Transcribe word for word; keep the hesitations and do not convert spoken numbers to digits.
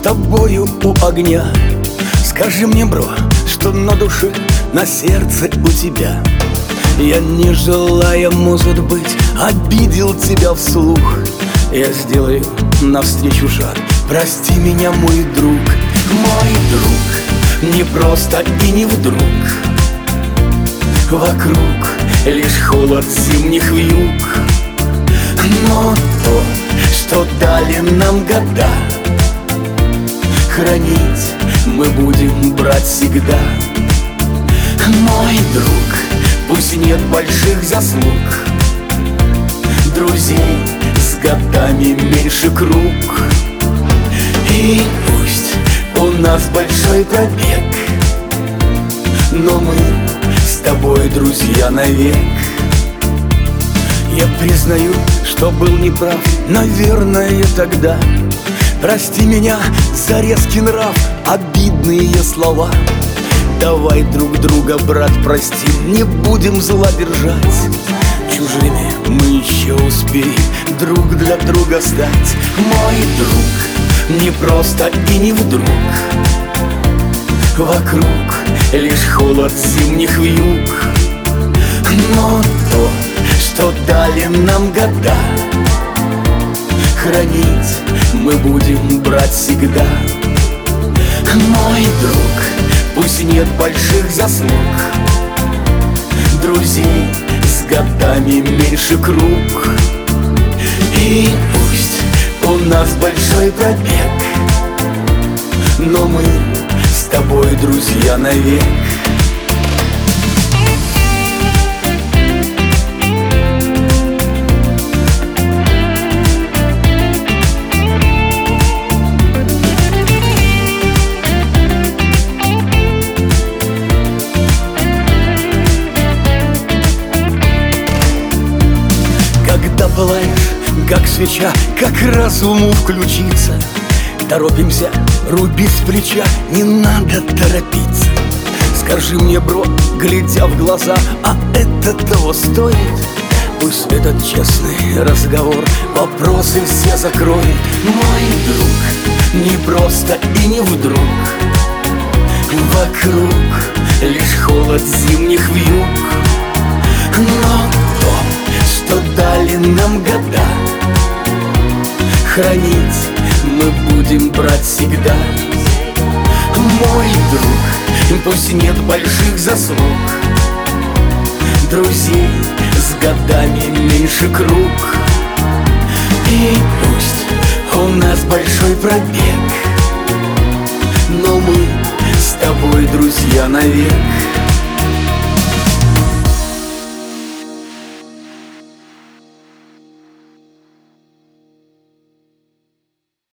тобою у огня. Скажи мне, бро, что на душе, на сердце у тебя. Я, не желая, может быть, обидел тебя вслух. Я сделаю навстречу шаг. Прости меня, мой друг, мой друг. Не просто и не вдруг. Вокруг лишь холод зимних вьюг. Но то, что дали нам года, хранить мы будем брать всегда. Мой друг, пусть нет больших заслуг, друзей с годами меньше круг. И пусть у нас большой пробег, но мы с тобой друзья навек. Я признаю, что был неправ, наверное, тогда. Прости меня за резкий нрав, обидные слова. Давай друг друга, брат, простим, не будем зла держать. Чужими мы еще успеем друг для друга стать. Мой друг, не просто и не вдруг. Вокруг лишь холод зимних вьюг. Но то, что дали нам года, хранить мы будем брать всегда. Мой друг, пусть нет больших заслуг, друзей с годами меньше круг. И пусть у нас большой пробег, но мы с тобой друзья навек. Когда пылаешь, как свеча, как раз уму включиться. Торопимся рубить с плеча, не надо торопиться. Скажи мне, бро, глядя в глаза, а это того стоит? Пусть этот честный разговор вопросы все закроет. Мой друг, не просто и не вдруг. Вокруг лишь холод зимних вьюг. Но то, что дали нам года, хранить мы будем брать всегда. Мой друг, пусть нет больших заслуг, друзей с годами меньше круг. И пусть у нас большой пробег, но мы с тобой друзья навек.